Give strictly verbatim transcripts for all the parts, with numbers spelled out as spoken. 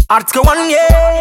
Article one, yeah.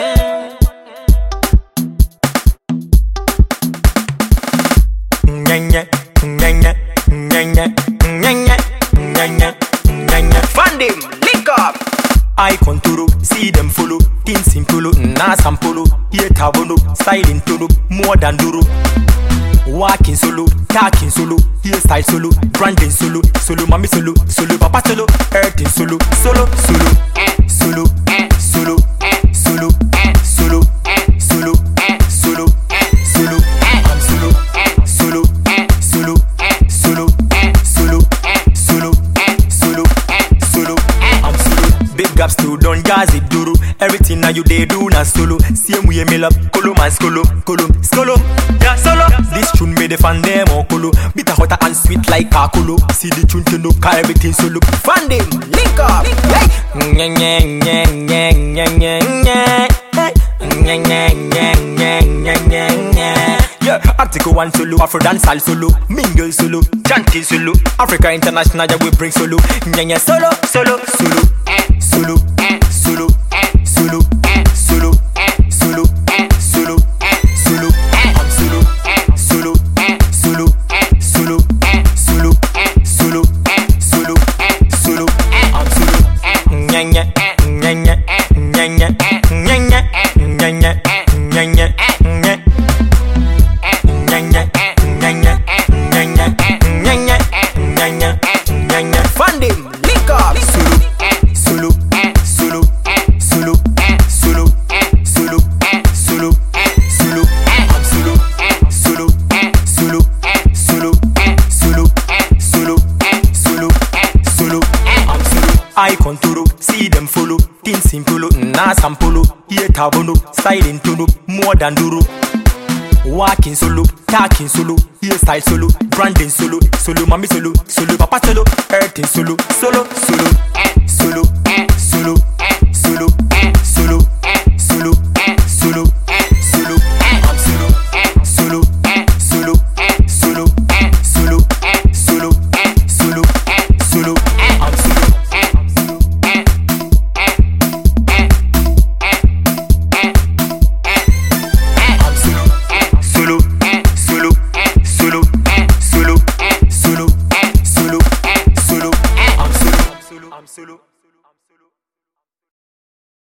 Nyanya, nyanya, nyanya, nyanya, nyanya, nyanya. Find them, link up. I contour, see them follow. Tin simple, na sampolo. Here tabono, styling tolo, more than duro. Walking solo, talking solo, hairstyle solo, branding solo, solo mommy solo, solo papa solo, earthing solo, solo, solo, solo, solo, solo, solo, solo, solo, solo, I'm solo, solo, solo, solo, solo, solo, solo, solo, I'm solo. Big gaps to don't jazzy duro. Everything now you they do na solo. Same way me love, colo man scolo, colo, scolo, yeah solo. This tune made the fan them or colo. Bitter hotter and sweet like kakolo. See the tune to know car everything solo. Fan them, link up. Hey, nya nya nya nya nya nya nya. Hey, nya nya nya nya nya nya nya. Yeah, Article one solo, Afro dancehall solo, mingle solo, chanting solo, Africa International yeah we bring solo. Nya nya solo, solo, solo, solo, solo, solo, solo, solo, solo, solo. I'm solo, solo, solo, solo, solo, solo, solo, solo. I'm solo. Nya nya, nya nya, nya nya, nya nya, nya nya, nya nya, nya. Find him, link up. Solo, solo, solo, solo, solo, solo, solo, solo. I'm solo, solo, solo, solo, solo, solo, solo, solo. I'm solo. I contour, see them follow. Tin simple, na sampolo. Here tabono, styling tono, more than duro. Walking solo, talking solo, hairstyle solo, branding solo, solo mommy solo, solo papa solo, earthing solo, solo, solo.